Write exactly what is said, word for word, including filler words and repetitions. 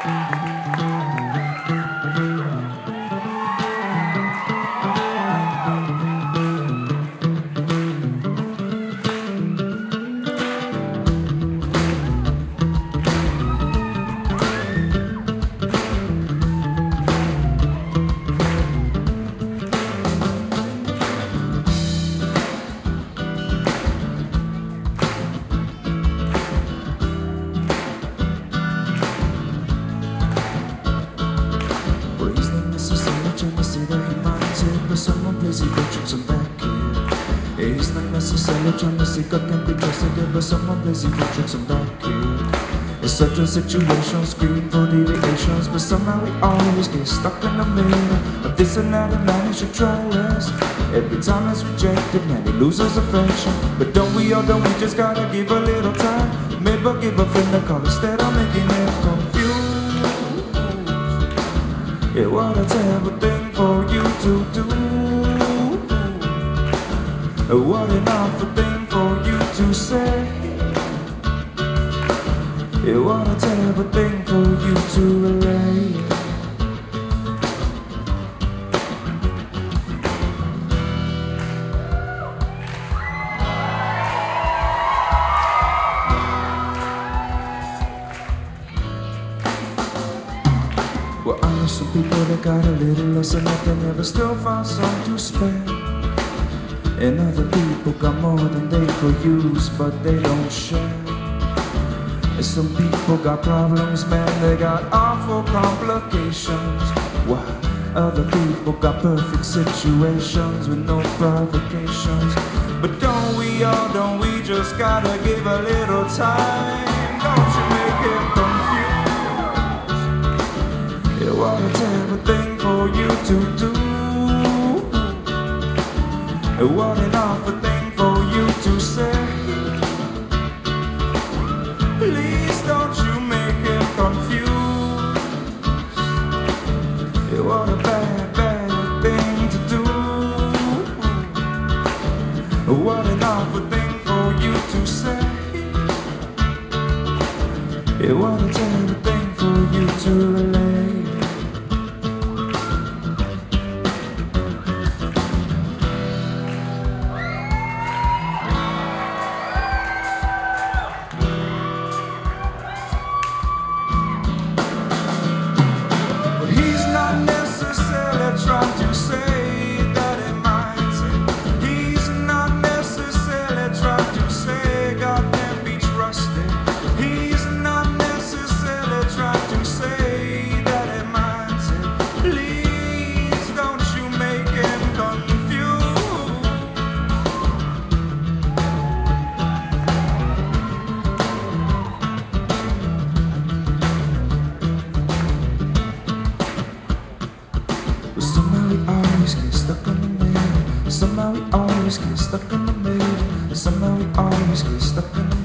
Someone plays he virtues and back here. He's not necessarily trying to seek, I can be trusted, but someone plays he virtues and back here. It's such a situation, scream for deviations, but somehow we always get stuck in the middle of this and that, and man, you should try less. Every time it's rejected, man, he loses affection. But don't we all, don't we just gotta give a little time? Maybe give a friend a call instead of making him confused. Yeah, what a terrible thing for you to do. What an awful thing for you to say. Yeah, what a terrible thing for you to relate. Well, I know some people that got a little less and that they never still find some to spare. And other people got more than they could use, but they don't share. And some people got problems, man, they got awful complications. While other people got perfect situations with no provocations. But don't we all, don't we just gotta give a little time? Don't you make him confused. Yeah, what a terrible thing for you to do. What an awful thing for you to say. Please don't you make him confused. Yeah, what a bad, bad thing to do. What an awful thing for you to say. Yeah, what a terrible thing for you to relate. Trying to say that it minds it. He's not necessarily trying to say God can be trusted. He's not necessarily trying to say that it minds it. Please don't you make him confused. Somehow we always get stuck in the middle. Somehow we always get stuck in the middle. Somehow we always get stuck in the middle.